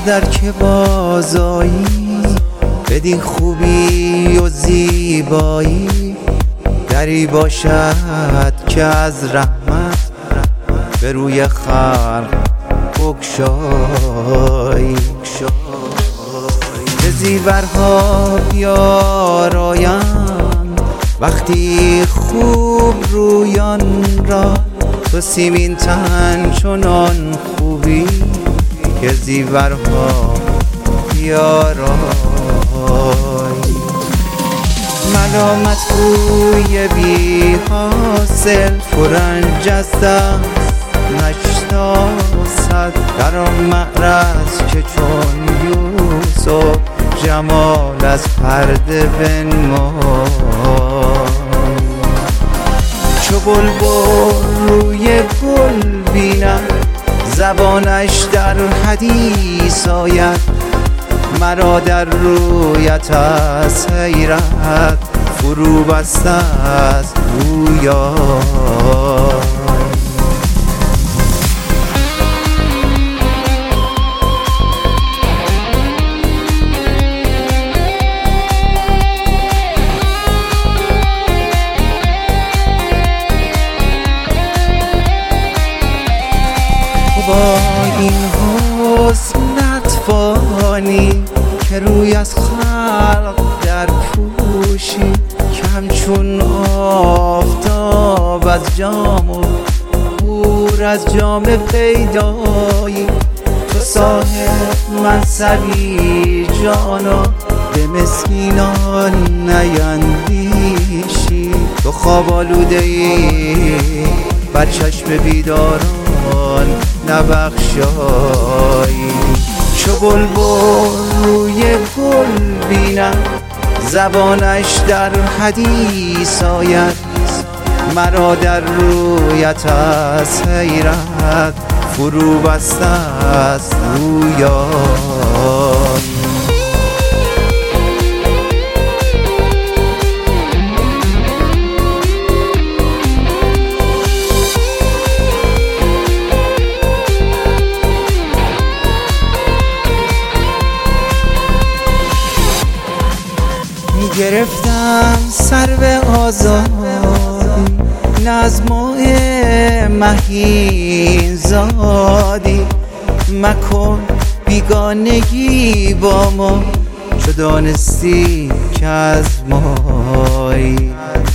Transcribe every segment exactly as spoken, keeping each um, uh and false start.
در که بازایی، بدین خوبی و زیبایی، دری باشد که از رحمت به روی خلق بگشایی. به زیورها بیارایند وقتی خوب رویان را، تو سیمین تن چنان خوبی که زیورها بیارایی. ملامت روی بی حاصل فرنج از دست نشناسد، در آن معرض که چون یوسف جمال از پرده بنمای. چو بلبل روی گل بیند زبانش در حدیث آید، مرا در رویت از حیرت فرو بسته است گویا. با این حسنت فانی که روی از خلق در پوشی، که همچون آفتاب از جام و نور از جام پیدایی. تو صاحب منصبی جانا به مسکینان نیندیشی، تو خواب آلوده ای بر چشم بیداران نبخشایی. چو بلبل روی گل بیند زبانش در حدیث آید، مرا در رویت از حیرت فرو بسته است رویا. گرفتم سر به آزادی، نظم و مهین زادی، مکن بیگانگی با ما چو دانستی که از مایی.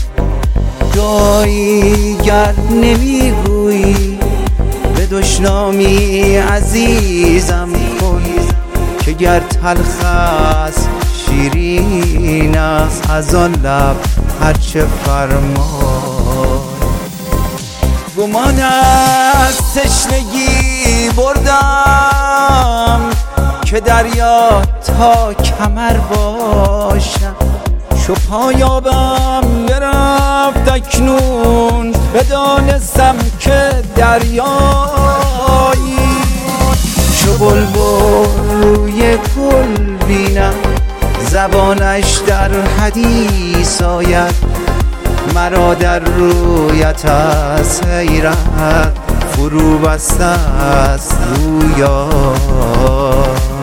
دعایی گر نمیگویی به دشنامی عزیزم کن، که گر تلخ است شیرین است از آن لب هرچه فرمای. گمان از تشنگی بردم که دریا تا کمر باشم، چو پایابم برفت اکنون بدانستم که دریایی. چو بلبل روی گل بینم زبانش در حدیث آید، مرا در رویت از حیرت فرو بسته است رویا.